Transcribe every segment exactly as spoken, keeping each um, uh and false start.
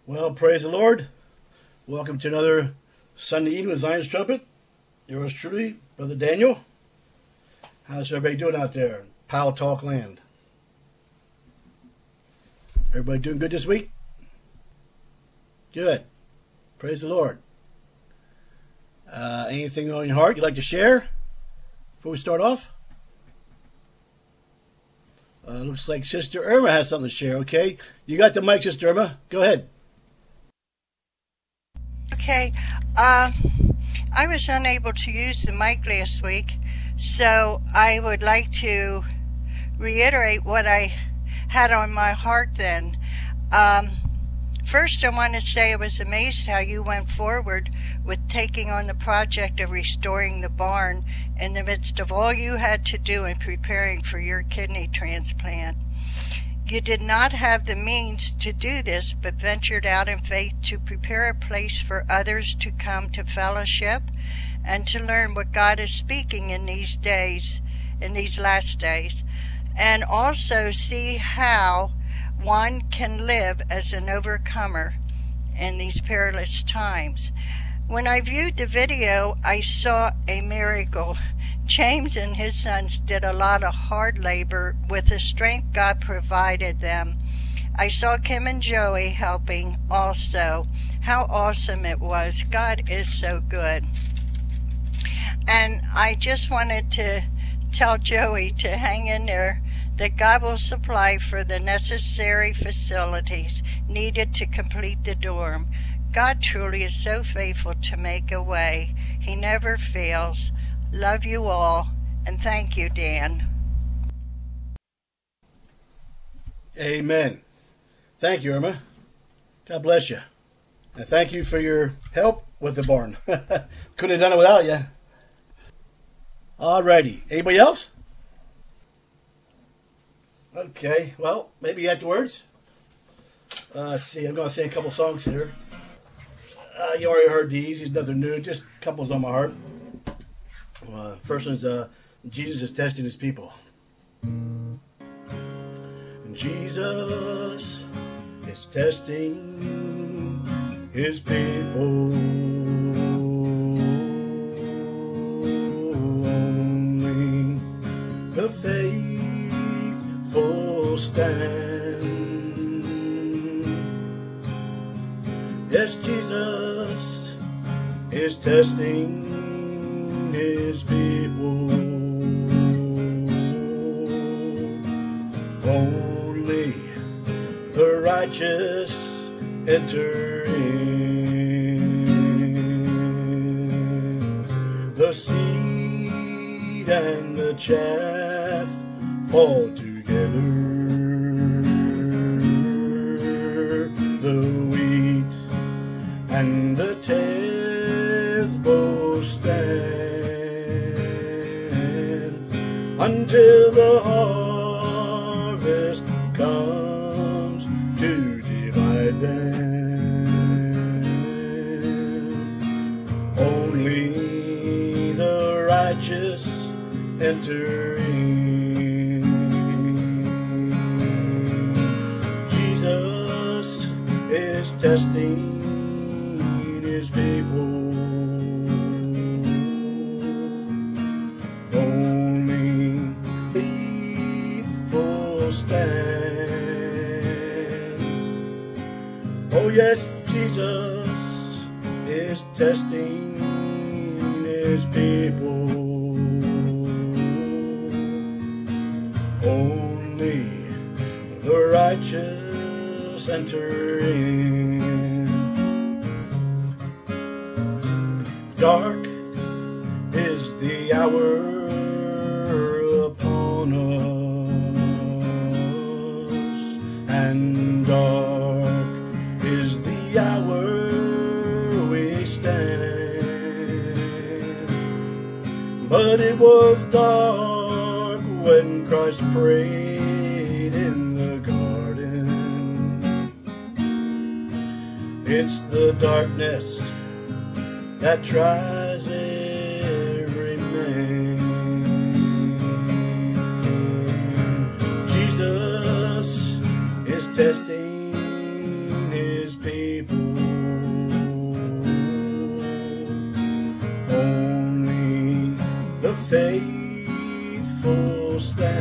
Well, praise the Lord. Welcome to another Sunday evening with Zion's Trumpet. Yours truly, Brother Daniel. How's everybody doing out there in Powell Talk Land? Everybody doing good this week? Good. Praise the Lord. Uh, anything on your heart you'd like to share before we start off? Uh, looks like Sister Irma has something to share, okay? You got the mic, Sister Irma. Go ahead. Okay. Uh, I was unable to use the mic last week, so I would like to reiterate what I had on my heart then. Um, first, I want to say I was amazed how you went forward with taking on the project of restoring the barn in the midst of all you had to do in preparing for your kidney transplant. You did not have the means to do this, but ventured out in faith to prepare a place for others to come to fellowship and to learn what God is speaking in these days, in these last days, and also see how one can live as an overcomer in these perilous times. When I viewed the video, I saw a miracle. James and his sons did a lot of hard labor with the strength God provided them. I saw Kim and Joey helping also. How awesome it was. God is so good. And I just wanted to tell Joey to hang in there, that God will supply for the necessary facilities needed to complete the dorm. God truly is so faithful to make a way. He never fails. Love you all, and thank you, Dan. Amen. Thank you, Irma. God bless you. And thank you for your help with the barn. Couldn't have done it without you. Alrighty. Anybody else? Okay. Well, maybe afterwards. Uh, let's see. I'm going to say a couple songs here. Uh, you already heard these. There's nothing new. Just a couple's on my heart. Uh, first one's uh, Jesus is testing his people. Jesus is testing his people. Only the faithful stand. Yes, Jesus is testing his people. Only the righteous enter in. The seed and the chaff fall together. The wheat and the tares both stand until the harvest comes to divide them. Only the righteous enter in. Jesus is testing his people. Oh yes, Jesus is testing his people. Only the righteous enter in. Dark is the hour upon us, and dark is the hour we stand. But it was dark when Christ prayed in the garden. It's the darkness that tries every man. Jesus is testing his people. faithful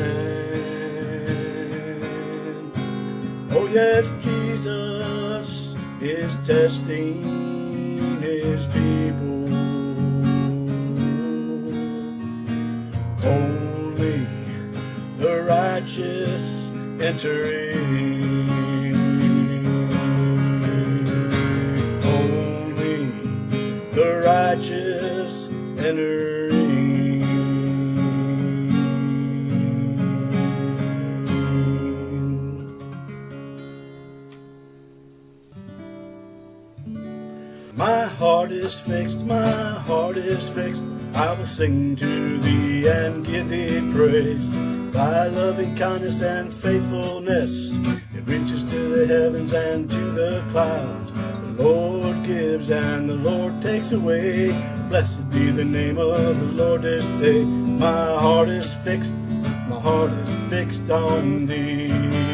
stand. Oh yes, Jesus is testing his people. Only the righteous enter in. Only the righteous enter in. My heart is fixed, my heart is fixed. I will sing to thee and give thee praise. Thy loving kindness and faithfulness, it reaches to the heavens and to the clouds. The Lord gives and the Lord takes away. Blessed be the name of the Lord this day. My heart is fixed, my heart is fixed on thee.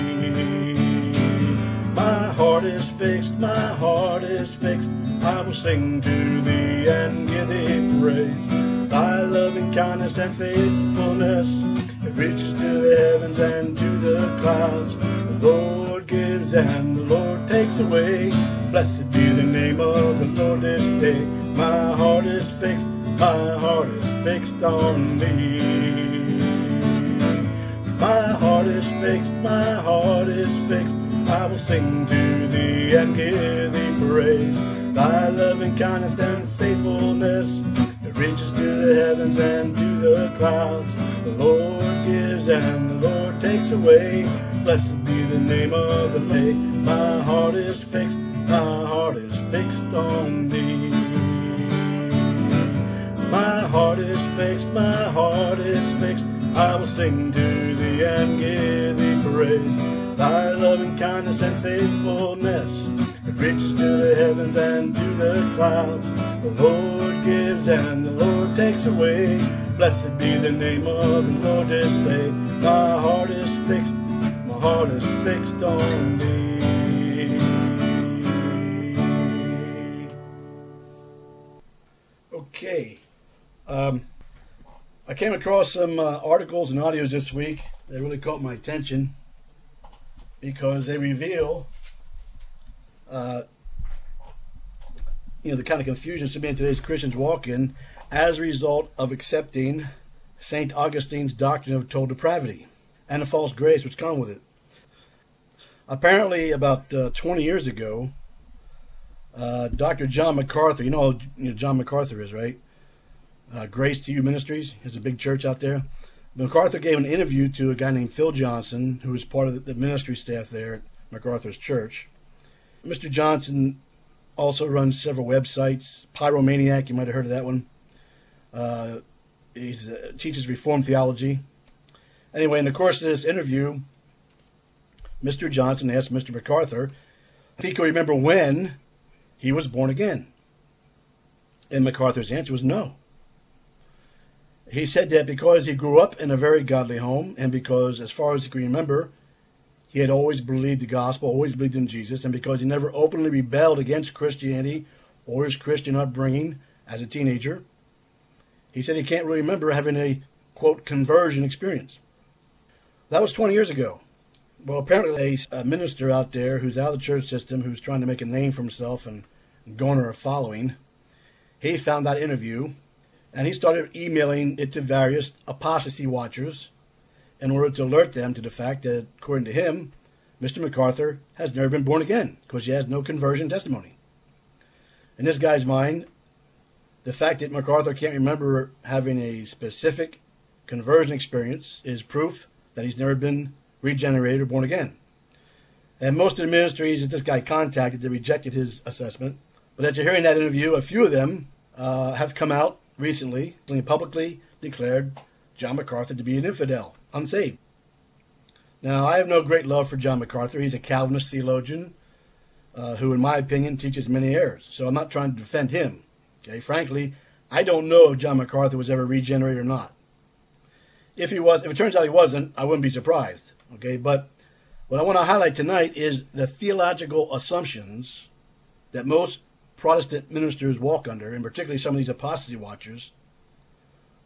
My heart is fixed, my heart is fixed. I will sing to thee and give thee praise. Thy loving kindness and faithfulness, it reaches to the heavens and to the clouds. The Lord gives and the Lord takes away. Blessed be the name of the Lord this day. My heart is fixed, my heart is fixed on thee. My heart is fixed, my heart is fixed. I will sing to thee and give thee praise. Thy loving kindness and faithfulness, it reaches to the heavens and to the clouds. The Lord gives and the Lord takes away. Blessed be the name of the Lord. My heart is fixed, my heart is fixed on thee. My heart is fixed, my heart is fixed. I will sing to thee and give thee praise. Thy loving kindness and faithfulness, it reaches to the heavens and to the clouds. The Lord gives and the Lord takes away. Blessed be the name of the Lord this day. My heart is fixed, my heart is fixed on thee. Okay. Um, I came across some uh, articles and audios this week that really caught my attention because they reveal uh, you know, the kind of confusion so many of today's Christians walk in as a result of accepting Saint Augustine's doctrine of total depravity and the false grace which come with it. Apparently, about uh, twenty years ago, uh, Doctor John MacArthur, you know who you know, John MacArthur is, right? Uh, Grace to You Ministries, has a big church out there. MacArthur gave an interview to a guy named Phil Johnson, who was part of the ministry staff there at MacArthur's church. Mister Johnson also runs several websites. Pyromaniac, you might have heard of that one. Uh, he uh, teaches Reformed theology. Anyway, in the course of this interview, Mister Johnson asked Mister MacArthur if he could remember when he was born again. And MacArthur's answer was no. He said that because he grew up in a very godly home and because, as far as he can remember, he had always believed the gospel, always believed in Jesus, and because he never openly rebelled against Christianity or his Christian upbringing as a teenager, he said he can't really remember having a, quote, conversion experience. That was twenty years ago. Well, apparently a minister out there who's out of the church system, who's trying to make a name for himself and garner a following, he found that interview, and he started emailing it to various apostasy watchers in order to alert them to the fact that, according to him, Mister MacArthur has never been born again because he has no conversion testimony. In this guy's mind, the fact that MacArthur can't remember having a specific conversion experience is proof that he's never been regenerated or born again. And most of the ministries that this guy contacted, they rejected his assessment. But after hearing that interview, a few of them uh, have come out recently and publicly declared John MacArthur to be an infidel, unsaved. Now, I have no great love for John MacArthur. He's a Calvinist theologian uh, who, in my opinion, teaches many errors. So I'm not trying to defend him. Okay, frankly, I don't know if John MacArthur was ever regenerated or not. If he was, if it turns out he wasn't, I wouldn't be surprised. Okay, but what I want to highlight tonight is the theological assumptions that most Protestant ministers walk under, and particularly some of these apostasy watchers,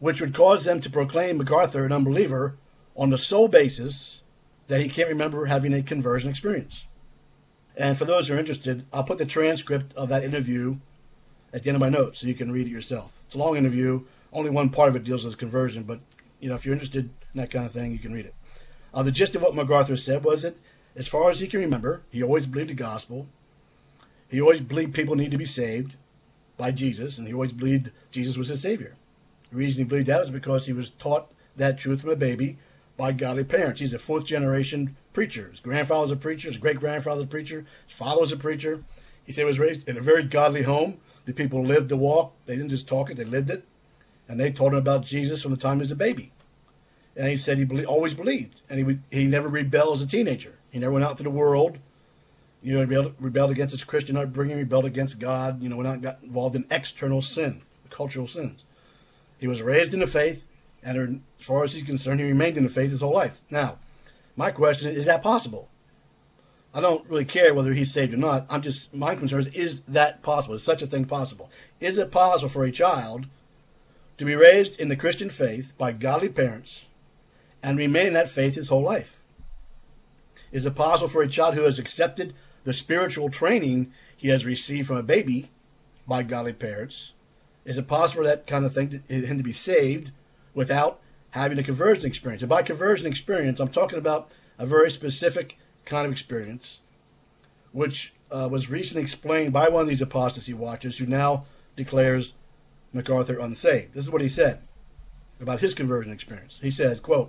which would cause them to proclaim MacArthur an unbeliever on the sole basis that he can't remember having a conversion experience. And for those who are interested, I'll put the transcript of that interview at the end of my notes so you can read it yourself. It's a long interview. Only one part of it deals with conversion, but you know, if you're interested in that kind of thing, you can read it. Uh, the gist of what MacArthur said was that, as far as he can remember, he always believed the gospel. He always believed people need to be saved by Jesus, and he always believed Jesus was his Savior. The reason he believed that was because he was taught that truth from a baby by godly parents. He's a fourth generation preacher. His grandfather was a preacher, his great grandfather was a preacher, his father was a preacher. He said he was raised in a very godly home. The people lived the walk. They didn't just talk it, they lived it. And they taught him about Jesus from the time he was a baby. And he said he believed, always believed. And he he never rebelled as a teenager. He never went out into the world, you know, rebelled, rebelled against his Christian upbringing, rebelled against God, you know, went out and got involved in external sin, cultural sins. He was raised in the faith, and as far as he's concerned, he remained in the faith his whole life. Now, my question is, is that possible? I don't really care whether he's saved or not. I'm just, my concern is, is that possible? Is such a thing possible? Is it possible for a child to be raised in the Christian faith by godly parents and remain in that faith his whole life? Is it possible for a child who has accepted the spiritual training he has received from a baby by godly parents, is it possible for that kind of thing to him to be saved without having a conversion experience? And by conversion experience, I'm talking about a very specific kind of experience, which uh, was recently explained by one of these apostasy watchers who now declares MacArthur unsaved. This is what he said about his conversion experience. He says, quote,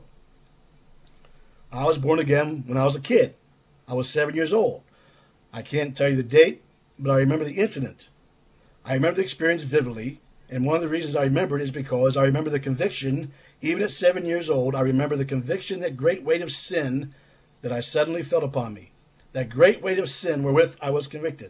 I was born again when I was a kid. I was seven years old. I can't tell you the date, but I remember the incident. I remember the experience vividly, and one of the reasons I remember it is because I remember the conviction, even at seven years old, I remember the conviction, that great weight of sin that I suddenly felt upon me, that great weight of sin wherewith I was convicted.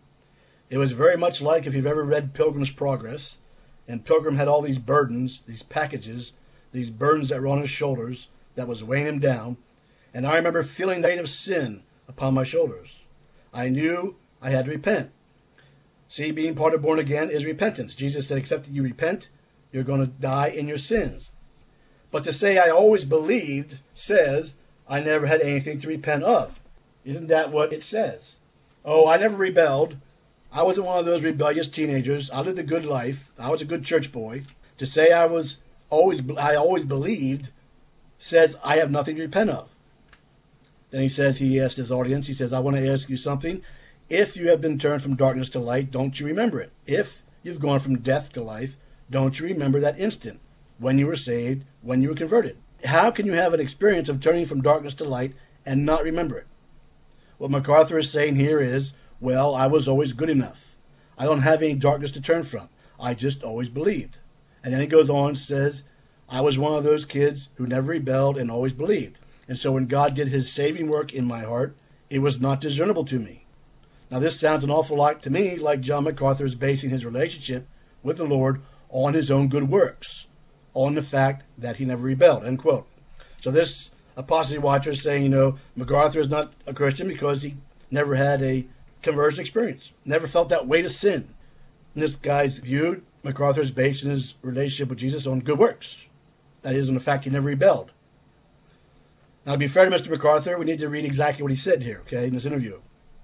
It was very much like if you've ever read Pilgrim's Progress, and Pilgrim had all these burdens, these packages, these burdens that were on his shoulders that was weighing him down, and I remember feeling the weight of sin upon my shoulders. I knew I had to repent. See, being part of born again is repentance. Jesus said, except that you repent, you're going to die in your sins. But to say I always believed says I never had anything to repent of. Isn't that what it says? Oh, I never rebelled. I wasn't one of those rebellious teenagers. I lived a good life. I was a good church boy. To say I was always, I always believed says I have nothing to repent of. Then he says, he asked his audience, he says, I want to ask you something. If you have been turned from darkness to light, don't you remember it? If you've gone from death to life, don't you remember that instant when you were saved, when you were converted? How can you have an experience of turning from darkness to light and not remember it? What MacArthur is saying here is, well, I was always good enough. I don't have any darkness to turn from. I just always believed. And then he goes on and says, I was one of those kids who never rebelled and always believed. And so when God did his saving work in my heart, it was not discernible to me. Now this sounds an awful lot to me like John MacArthur is basing his relationship with the Lord on his own good works, on the fact that he never rebelled, end quote. So this apostasy watcher is saying, you know, MacArthur is not a Christian because he never had a conversion experience, never felt that weight of sin. And this guy's viewed, MacArthur is basing his relationship with Jesus on good works. That is, on the fact he never rebelled. Now, to be fair to Mister MacArthur, we need to read exactly what he said here, okay, in this interview.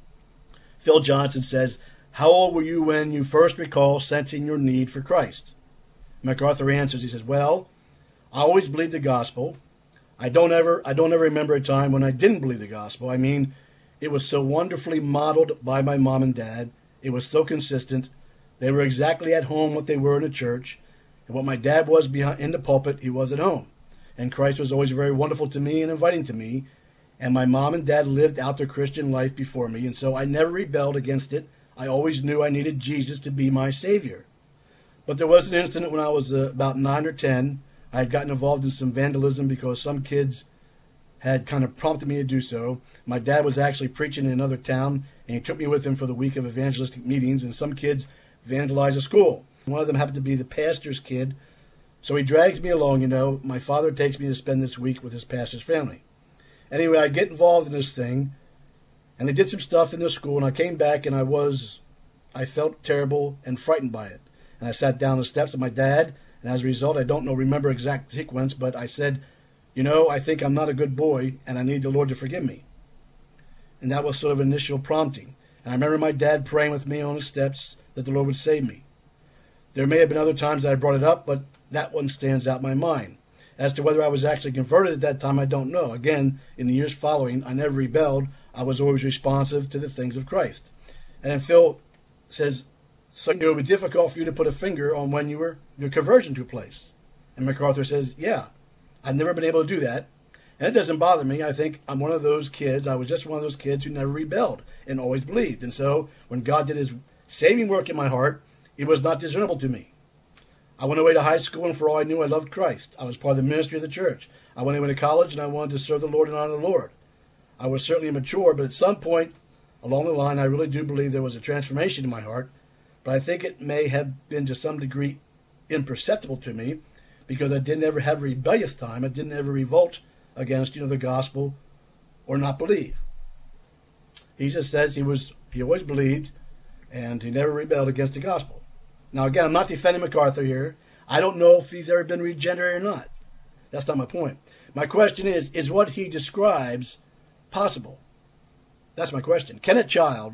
Phil Johnson says, how old were you when you first recall sensing your need for Christ? MacArthur answers, he says, well, I always believed the gospel. I don't ever, I don't ever remember a time when I didn't believe the gospel. I mean, it was so wonderfully modeled by my mom and dad. It was so consistent. They were exactly at home what they were in the church. And what my dad was behind, in the pulpit, he was at home. And Christ was always very wonderful to me and inviting to me. And my mom and dad lived out their Christian life before me. And so I never rebelled against it. I always knew I needed Jesus to be my Savior. But there was an incident when I was uh, about nine or ten. I had gotten involved in some vandalism because some kids had kind of prompted me to do so. My dad was actually preaching in another town, and he took me with him for the week of evangelistic meetings, and some kids vandalized a school. One of them happened to be the pastor's kid. So he drags me along, you know. My father takes me to spend this week with his pastor's family. Anyway, I get involved in this thing, and they did some stuff in the school, and I came back, and I was, I felt terrible and frightened by it. And I sat down on the steps of my dad, And as a result, I don't know, remember exact sequence, but I said, you know, I think I'm not a good boy and I need the Lord to forgive me. And that was sort of initial prompting. And I remember my dad praying with me on the steps that the Lord would save me. There may have been other times that I brought it up, but that one stands out in my mind. As to whether I was actually converted at that time, I don't know. Again, in the years following, I never rebelled. I was always responsive to the things of Christ. And then Phil says, so it would be difficult for you to put a finger on when you were your conversion took place. And MacArthur says, yeah, I've never been able to do that. And it doesn't bother me. I think I'm one of those kids. I was just one of those kids who never rebelled and always believed. And so when God did his saving work in my heart, it was not discernible to me. I went away to high school, and for all I knew, I loved Christ. I was part of the ministry of the church. I went away to college, and I wanted to serve the Lord and honor the Lord. I was certainly immature, but at some point along the line, I really do believe there was a transformation in my heart. But I think it may have been to some degree imperceptible to me because I didn't ever have a rebellious time. I didn't ever revolt against, you know, the gospel or not believe. He just says he was he always believed, and he never rebelled against the gospel. Now, again, I'm not defending MacArthur here. I don't know if he's ever been regenerated or not. That's not my point. My question is, is what he describes possible? That's my question. Can a child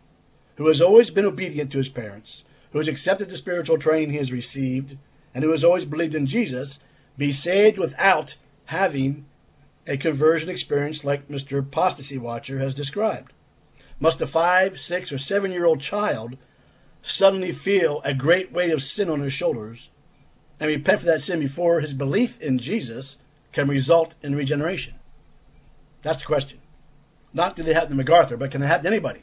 who has always been obedient to his parents, who has accepted the spiritual training he has received, and who has always believed in Jesus, be saved without having a conversion experience like Mister Apostasy Watcher has described? Must a five, six, or seven-year-old child suddenly feel a great weight of sin on his shoulders and repent for that sin before his belief in Jesus can result in regeneration? That's the question. Not did it happen to MacArthur, but can it happen to anybody?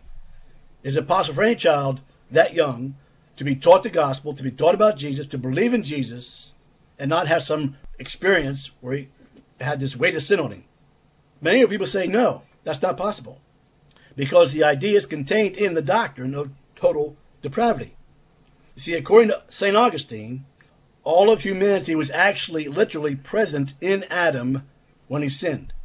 Is it possible for any child that young to be taught the gospel, to be taught about Jesus, to believe in Jesus, and not have some experience where he had this weight of sin on him? Many people say no, that's not possible, because the idea is contained in the doctrine of total depravity. You see, according to Saint Augustine, all of humanity was actually literally present in Adam when he sinned.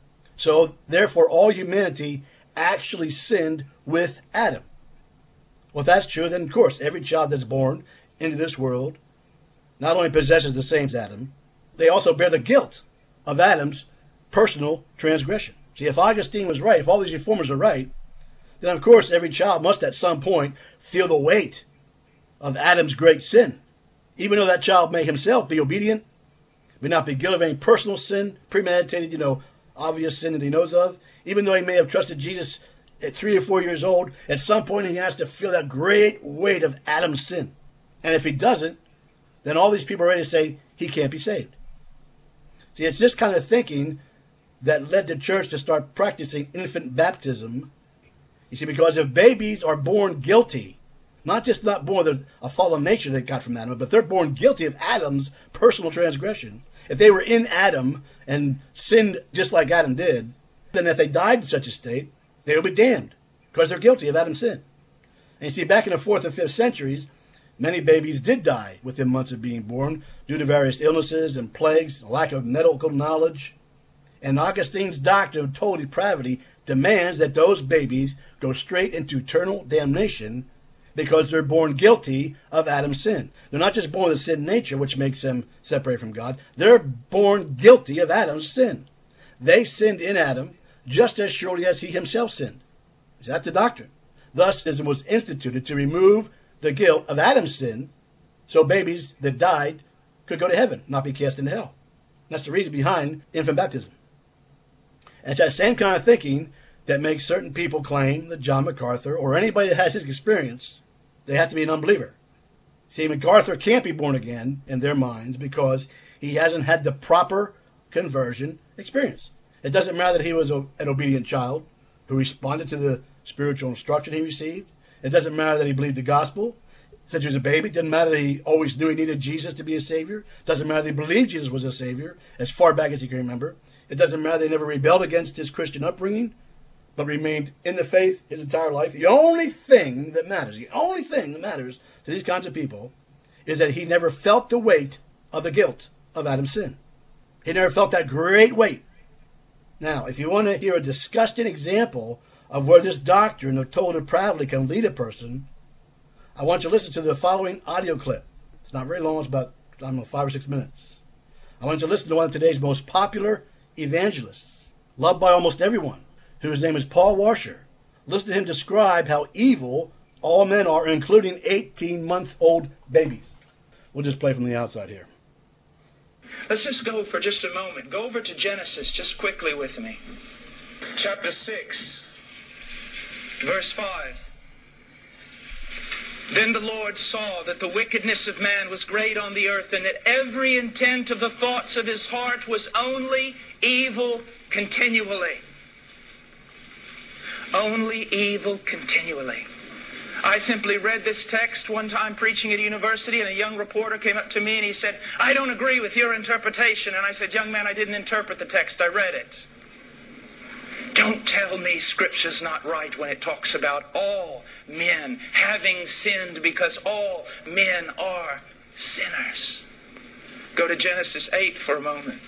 So, therefore, all humanity actually sinned with Adam. Well, if that's true, then of course, every child that's born into this world not only possesses the same as Adam, they also bear the guilt of Adam's personal transgression. See, if Augustine was right, if all these reformers are right, then of course every child must at some point feel the weight of Adam's great sin. Even though that child may himself be obedient, may not be guilty of any personal sin, premeditated, you know, obvious sin that he knows of, even though he may have trusted Jesus at three or four years old, at some point he has to feel that great weight of Adam's sin. And if he doesn't, then all these people are ready to say he can't be saved. See, it's this kind of thinking that led the church to start practicing infant baptism. You see, because if babies are born guilty, not just not born with a fallen nature they got from Adam, but they're born guilty of Adam's personal transgression. If they were in Adam and sinned just like Adam did, then if they died in such a state, they would be damned because they're guilty of Adam's sin. And you see, back in the fourth and fifth centuries, many babies did die within months of being born due to various illnesses and plagues, lack of medical knowledge. And Augustine's doctrine of total depravity demands that those babies go straight into eternal damnation because they're born guilty of Adam's sin. They're not just born with a sin nature, which makes them separate from God. They're born guilty of Adam's sin. They sinned in Adam just as surely as he himself sinned. That's the doctrine. Thus, it was instituted to remove the guilt of Adam's sin so babies that died could go to heaven, not be cast into hell. That's the reason behind infant baptism. And it's that same kind of thinking that makes certain people claim that John MacArthur, or anybody that has his experience, they have to be an unbeliever. See, MacArthur can't be born again in their minds because he hasn't had the proper conversion experience. It doesn't matter that he was a, an obedient child who responded to the spiritual instruction he received. It doesn't matter that he believed the gospel since he was a baby. It doesn't matter that he always knew he needed Jesus to be a savior. It doesn't matter that he believed Jesus was a savior as far back as he can remember. It doesn't matter that he never rebelled against his Christian upbringing, but remained in the faith his entire life. The only thing that matters, the only thing that matters to these kinds of people is that he never felt the weight of the guilt of Adam's sin. He never felt that great weight. Now, if you want to hear a disgusting example of where this doctrine of total depravity can lead a person, I want you to listen to the following audio clip. It's not very long, it's about I don't know, five or six minutes. I want you to listen to one of today's most popular evangelists, loved by almost everyone, whose name is Paul Washer. Listen to him describe how evil all men are, including eighteen-month-old babies. We'll just play from the outside here. Let's just go for just a moment. Go over to Genesis just quickly with me. Chapter six, verse five. Then the Lord saw that the wickedness of man was great on the earth, and that every intent of the thoughts of his heart was only evil continually. Only evil continually. I simply read this text one time preaching at a university, and a young reporter came up to me and he said, "I don't agree with your interpretation." And I said, "Young man, I didn't interpret the text, I read it." Don't tell me Scripture's not right when it talks about all men having sinned, because all men are sinners. Go to Genesis eight for a moment.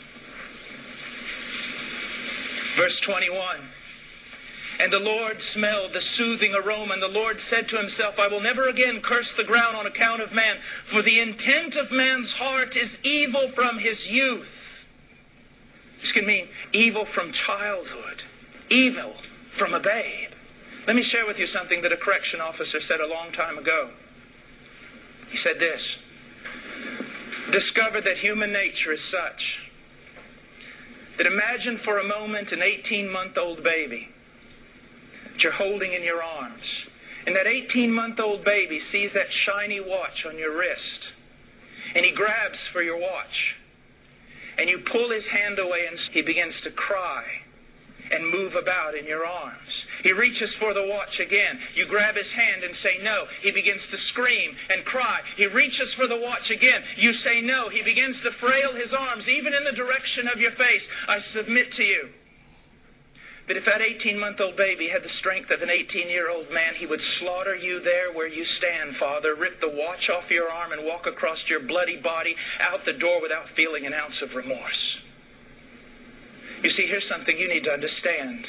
Verse twenty-one. And the Lord smelled the soothing aroma, and the Lord said to himself, "I will never again curse the ground on account of man, for the intent of man's heart is evil from his youth." This can mean evil from childhood, evil from a babe. Let me share with you something that a correction officer said a long time ago. He said this: discover that human nature is such that imagine for a moment an eighteen-month-old baby that you're holding in your arms. And that eighteen-month-old baby sees that shiny watch on your wrist. And he grabs for your watch. And you pull his hand away and he begins to cry and move about in your arms. He reaches for the watch again. You grab his hand and say no. He begins to scream and cry. He reaches for the watch again. You say no. He begins to flail his arms even in the direction of your face. I submit to you that if that eighteen-month-old baby had the strength of an eighteen-year-old man, he would slaughter you there where you stand, Father, rip the watch off your arm and walk across your bloody body out the door without feeling an ounce of remorse. You see, here's something you need to understand.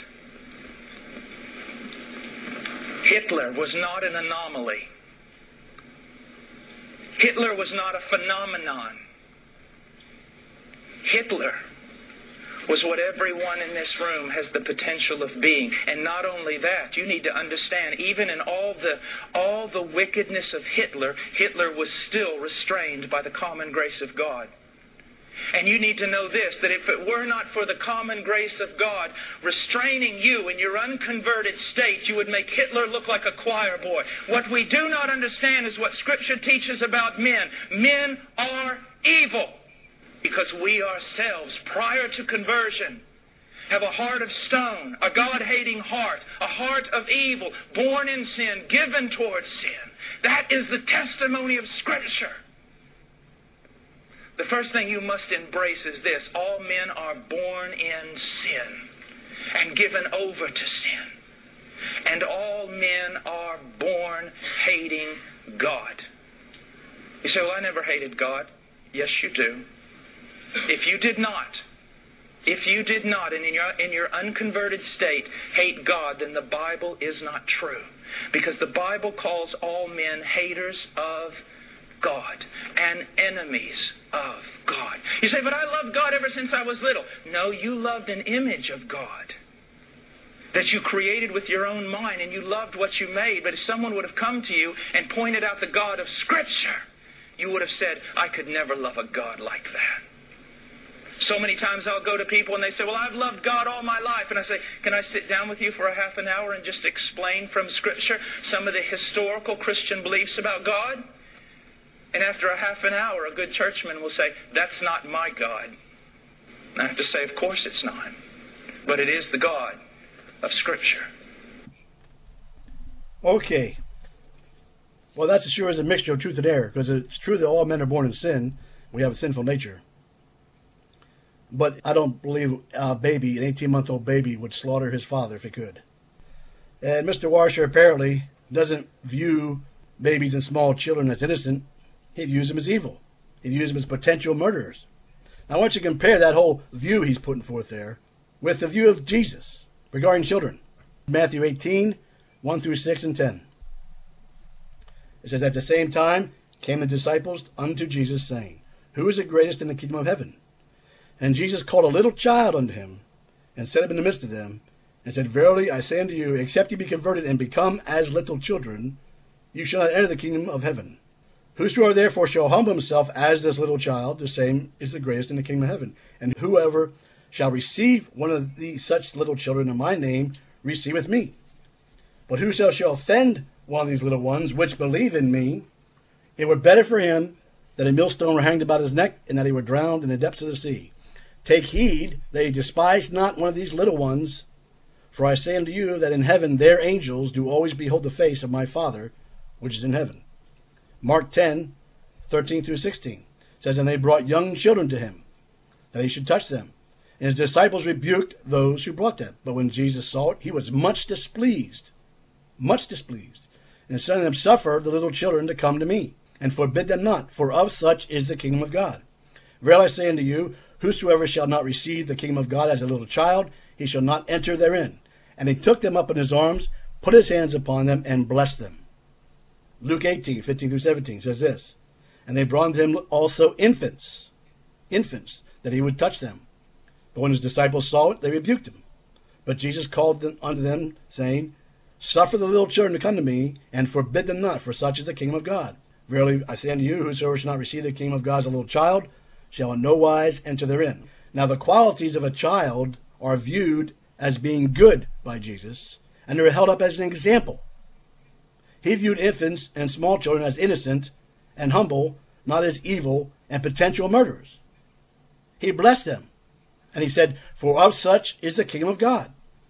Hitler was not an anomaly. Hitler was not a phenomenon. Hitler was what everyone in this room has the potential of being. And not only that, you need to understand, even in all the all the wickedness of Hitler, Hitler was still restrained by the common grace of God. And you need to know this, that if it were not for the common grace of God restraining you in your unconverted state, you would make Hitler look like a choir boy. What we do not understand is what Scripture teaches about men. Men are evil. Because we ourselves, prior to conversion, have a heart of stone, a God-hating heart, a heart of evil, born in sin, given towards sin. That is the testimony of Scripture. The first thing you must embrace is this: all men are born in sin and given over to sin. And all men are born hating God. You say, "Well, I never hated God." Yes, you do. If you did not, if you did not, and in your, in your unconverted state, hate God, then the Bible is not true. Because the Bible calls all men haters of God and enemies of God. You say, "But I loved God ever since I was little." No, you loved an image of God that you created with your own mind, and you loved what you made. But if someone would have come to you and pointed out the God of Scripture, you would have said, "I could never love a God like that." So many times I'll go to people and they say, "Well, I've loved God all my life." And I say, "Can I sit down with you for a half an hour and just explain from Scripture some of the historical Christian beliefs about God?" And after a half an hour, a good churchman will say, "That's not my God." And I have to say, of course it's not. But it is the God of Scripture. Okay. Well, that's as sure as a mixture of truth and error, because it's true that all men are born in sin. We have a sinful nature. But I don't believe a baby, an eighteen-month-old baby, would slaughter his father if he could. And Mister Washer apparently doesn't view babies and small children as innocent. He views them as evil. He views them as potential murderers. Now, I want you to compare that whole view he's putting forth there with the view of Jesus regarding children. Matthew eighteen, one through six and ten. It says, "At the same time came the disciples unto Jesus, saying, who is the greatest in the kingdom of heaven? And Jesus called a little child unto him, and set him in the midst of them, and said, Verily I say unto you, except ye be converted and become as little children, you shall not enter the kingdom of heaven. Whosoever therefore shall humble himself as this little child, the same is the greatest in the kingdom of heaven. And whoever shall receive one of these such little children in my name, receiveth me. But whoso shall offend one of these little ones, which believe in me, it were better for him that a millstone were hanged about his neck, and that he were drowned in the depths of the sea. Take heed that ye despise not one of these little ones, for I say unto you that in heaven their angels do always behold the face of my Father, which is in heaven. Mark ten, thirteen through sixteen says, And they brought young children to him, that he should touch them. And his disciples rebuked those who brought them. But when Jesus saw it, he was much displeased, much displeased, and said unto them, Suffer the little children to come to me, and forbid them not, for of such is the kingdom of God. Verily I say unto you, whosoever shall not receive the kingdom of God as a little child, he shall not enter therein. And he took them up in his arms, put his hands upon them, and blessed them. Luke eighteen, fifteen through seventeen says this, And they brought to him also infants, infants, that he would touch them. But when his disciples saw it, they rebuked him. But Jesus called them unto them, saying, Suffer the little children to come to me, and forbid them not, for such is the kingdom of God. Verily I say unto you, whosoever shall not receive the kingdom of God as a little child, shall in no wise enter therein. Now the qualities of a child are viewed as being good by Jesus, and they are held up as an example. He viewed infants and small children as innocent and humble, not as evil and potential murderers. He blessed them, and he said, For of such is the kingdom of God.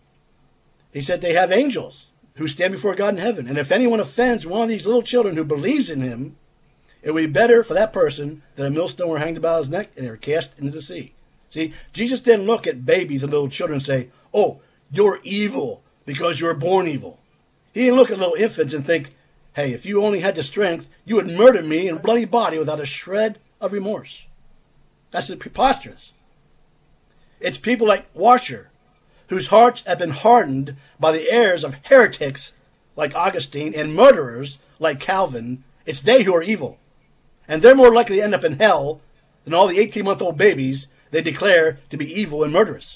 He said they have angels who stand before God in heaven, and if anyone offends one of these little children who believes in him, it would be better for that person that a millstone were hanged about his neck and they were cast into the sea. See, Jesus didn't look at babies and little children and say, Oh, you're evil because you were born evil. He didn't look at little infants and think, Hey, if you only had the strength, you would murder me in a bloody body without a shred of remorse. That's preposterous. It's people like Washer, whose hearts have been hardened by the errors of heretics like Augustine and murderers like Calvin. It's they who are evil. And they're more likely to end up in hell than all the eighteen-month-old babies they declare to be evil and murderous.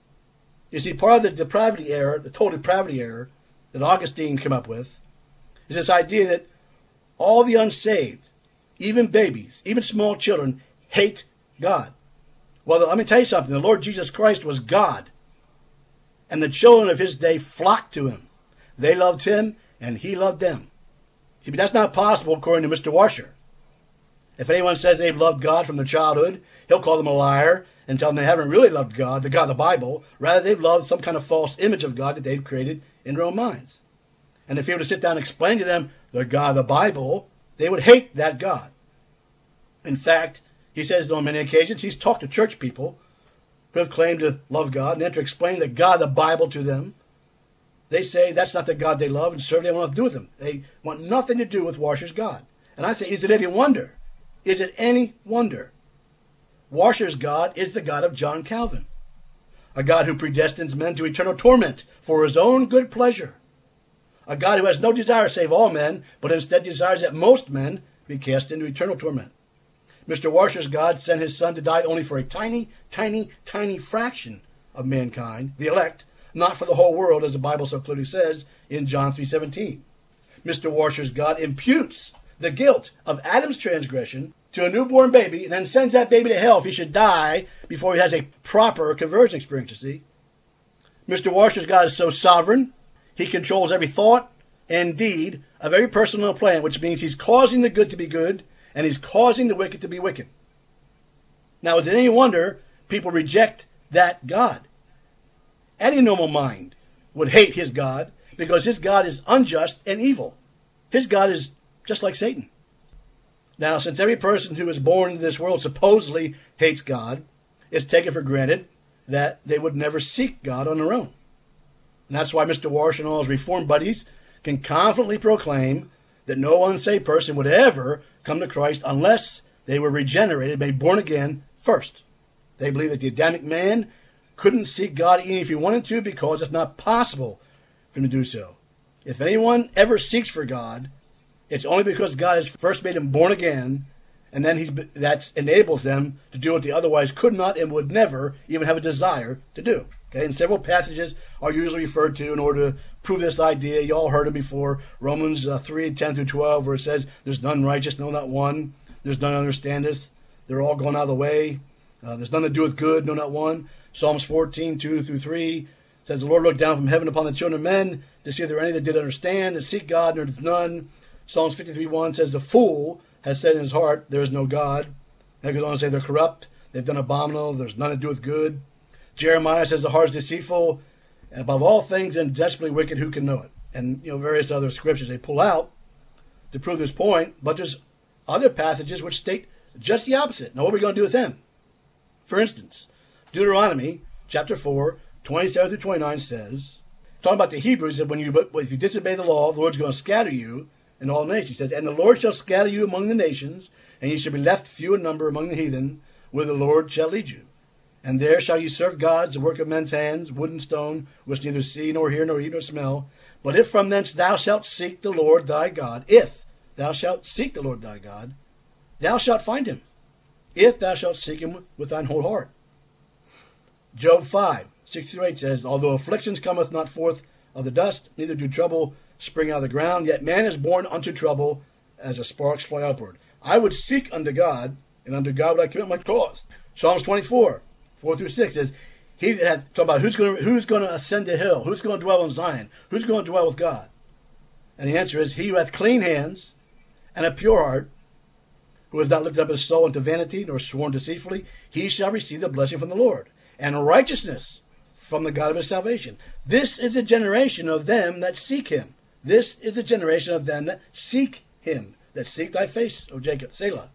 You see, part of the depravity error, the total depravity error that Augustine came up with, is this idea that all the unsaved, even babies, even small children, hate God. Well, let me tell you something. The Lord Jesus Christ was God, and the children of his day flocked to him. They loved him, and he loved them. See, but that's not possible according to Mister Washer. If anyone says they've loved God from their childhood, he'll call them a liar and tell them they haven't really loved God, the God of the Bible. Rather, they've loved some kind of false image of God that they've created in their own minds. And if he were to sit down and explain to them the God of the Bible, they would hate that God. In fact, he says on many occasions, he's talked to church people who have claimed to love God, and after explaining the God of the Bible to them, they say that's not the God they love and serve. They want nothing to do with him. They want nothing to do with Washer's God. And I say, is it any wonder? Is it any wonder? Washer's God is the God of John Calvin, a God who predestines men to eternal torment for his own good pleasure, a God who has no desire to save all men, but instead desires that most men be cast into eternal torment. Mister Washer's God sent his son to die only for a tiny, tiny, tiny fraction of mankind, the elect, not for the whole world, as the Bible so clearly says in John three seventeen. Mister Washer's God imputes the guilt of Adam's transgression to a newborn baby and then sends that baby to hell if he should die before he has a proper conversion experience, you see. Mister Washer's God is so sovereign, he controls every thought and deed of every person on the planet, which means he's causing the good to be good and he's causing the wicked to be wicked. Now, is it any wonder people reject that God? Any normal mind would hate his God because his God is unjust and evil. His God is just like Satan. Now, since every person who is born into this world supposedly hates God, it's taken for granted that they would never seek God on their own. And that's why Mister Washer and all his reform buddies can confidently proclaim that no unsaved person would ever come to Christ unless they were regenerated, made born again first. They believe that the Adamic man couldn't seek God even if he wanted to because it's not possible for him to do so. If anyone ever seeks for God, it's only because God has first made him born again And then he's that enables them to do what they otherwise could not and would never even have a desire to do. Okay, and several passages are usually referred to in order to prove this idea. You all heard it before. Romans uh, three, ten through twelve, where it says, there's none righteous, no, not one. There's none understandeth. They're all gone out of the way. Uh, there's none that doeth good, no, not one. Psalms fourteen, two through three says, the Lord looked down from heaven upon the children of men to see if there were any that did understand, that seek God, and there is none. Psalms fifty-three, one says, the fool has said in his heart, there is no God. That goes on to say they're corrupt, they've done abominable, there's none that doeth good. Jeremiah says the heart is deceitful, and above all things and desperately wicked, who can know it? And, you know, various other scriptures they pull out to prove this point, but there's other passages which state just the opposite. Now, what are we going to do with them? For instance, Deuteronomy chapter four, twenty-seven through twenty-nine says, talking about the Hebrews, that when you, if you disobey the law, the Lord's going to scatter you in all nations. He says, and the Lord shall scatter you among the nations, and ye shall be left few in number among the heathen, where the Lord shall lead you. And there shall ye serve gods, the work of men's hands, wood and stone, which neither see, nor hear, nor eat, nor smell. But if from thence thou shalt seek the Lord thy God, if thou shalt seek the Lord thy God, thou shalt find him, if thou shalt seek him with thine whole heart. Job five, six through eight says, although afflictions cometh not forth of the dust, neither do trouble spring out of the ground, yet man is born unto trouble, as the sparks fly upward. I would seek unto God, and unto God would I commit my cause. Psalms twenty-four, four through six says, he that hath, talk about who's going to who's going to ascend the hill, who's going to dwell in Zion, who's going to dwell with God. And the answer is, he who hath clean hands and a pure heart, who has not lifted up his soul unto vanity, nor sworn deceitfully, he shall receive the blessing from the Lord, and righteousness from the God of his salvation. This is the generation of them that seek him. This is the generation of them that seek him, that seek thy face, O Jacob. Selah.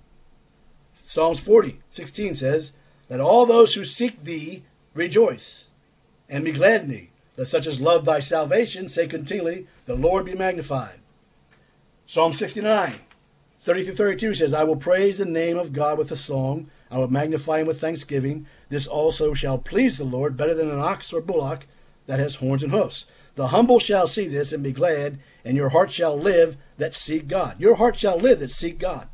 Psalms forty, sixteen says, let all those who seek thee rejoice, and be glad in thee. Let such as love thy salvation say continually, the Lord be magnified. Psalm sixty-nine, thirty through thirty-two says, I will praise the name of God with a song. I will magnify him with thanksgiving. This also shall please the Lord better than an ox or bullock that has horns and hoofs. The humble shall see this and be glad, and your heart shall live that seek God. Your heart shall live that seek God.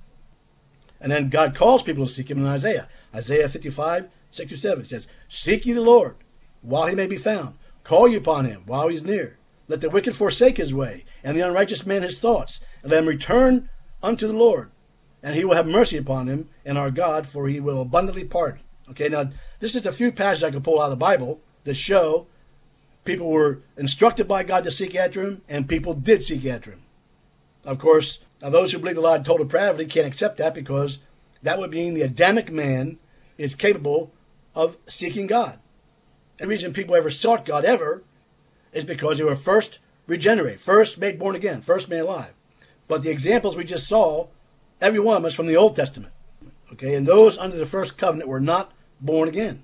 And then God calls people to seek him in Isaiah. Isaiah fifty-five, six through seven. It says, seek ye the Lord while he may be found. Call ye upon him while he is near. Let the wicked forsake his way, and the unrighteous man his thoughts. And let him return unto the Lord, and he will have mercy upon him, and our God, for he will abundantly pardon. Okay, now, this is a few passages I could pull out of the Bible that show people were instructed by God to seek after him, and people did seek after him. Of course, now those who believe the lie of total depravity can't accept that, because that would mean the Adamic man is capable of seeking God. The reason people ever sought God ever is because they were first regenerated, first made born again, first made alive. But the examples we just saw, every one of them is from the Old Testament. Okay, and those under the first covenant were not born again.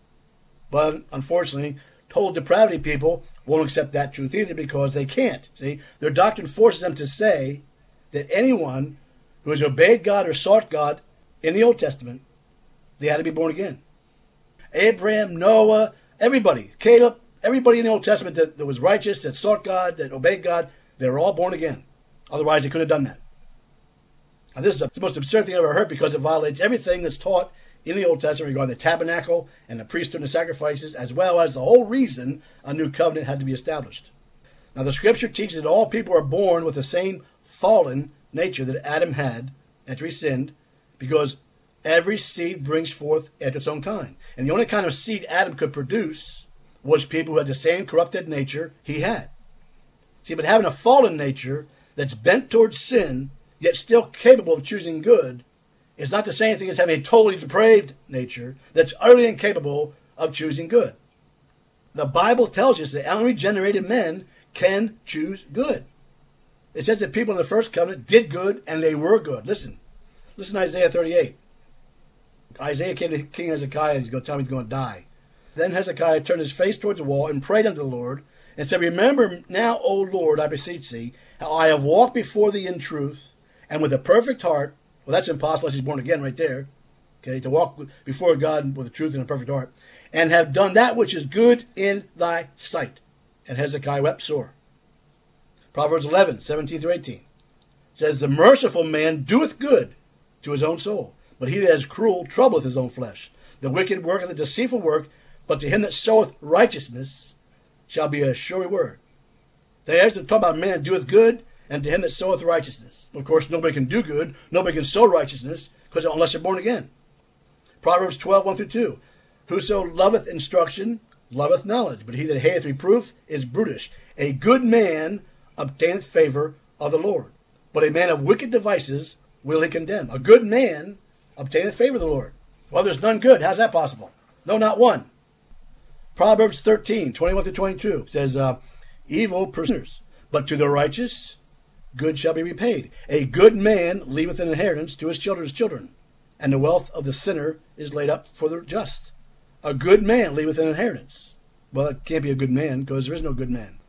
But unfortunately, total depravity people won't accept that truth either, because they can't. See, their doctrine forces them to say that anyone who has obeyed God or sought God in the Old Testament, they had to be born again. Abraham, Noah, everybody, Caleb, everybody in the Old Testament that, that was righteous, that sought God, that obeyed God, they were all born again. Otherwise, they couldn't have done that. Now, this is the most absurd thing I've ever heard, because it violates everything that's taught in the Old Testament regarding the tabernacle and the priesthood and the sacrifices, as well as the whole reason a new covenant had to be established. Now, the scripture teaches that all people are born with the same fallen nature that Adam had after he sinned, because every seed brings forth after its own kind. And the only kind of seed Adam could produce was people who had the same corrupted nature he had. See, but having a fallen nature that's bent towards sin, yet still capable of choosing good, is not the same thing as having a totally depraved nature that's utterly incapable of choosing good. The Bible tells us that unregenerated men can choose good. It says that people in the first covenant did good, and they were good. Listen. Listen to Isaiah thirty-eight. Isaiah came to King Hezekiah, and he's going to tell him he's going to die. Then Hezekiah turned his face towards the wall and prayed unto the Lord, and said, remember now, O Lord, I beseech thee, how I have walked before thee in truth, and with a perfect heart. Well, that's impossible unless he's born again right there. Okay, to walk before God with a truth and a perfect heart. And have done that which is good in thy sight. And Hezekiah wept sore. Proverbs eleven, seventeen through eighteen says, the merciful man doeth good to his own soul. But he that is cruel troubleth his own flesh. The wicked worketh a deceitful work, but to him that soweth righteousness shall be a sure reward. They actually talk about man doeth good, and to him that soweth righteousness. Of course, nobody can do good, nobody can sow righteousness, because unless they're born again. Proverbs twelve, one through two. Whoso loveth instruction loveth knowledge, but he that hateth reproof is brutish. A good man obtaineth favor of the Lord, but a man of wicked devices will he condemn. A good man obtaineth favor of the Lord. Well, there's none good. How's that possible? No, not one. Proverbs thirteen, twenty-one through twenty-two says, uh, evil pursuers, but to the righteous good shall be repaid. A good man leaveth an inheritance to his children's children, and the wealth of the sinner is laid up for the just. A good man leaveth an inheritance. Well, it can't be a good man, because there is no good man.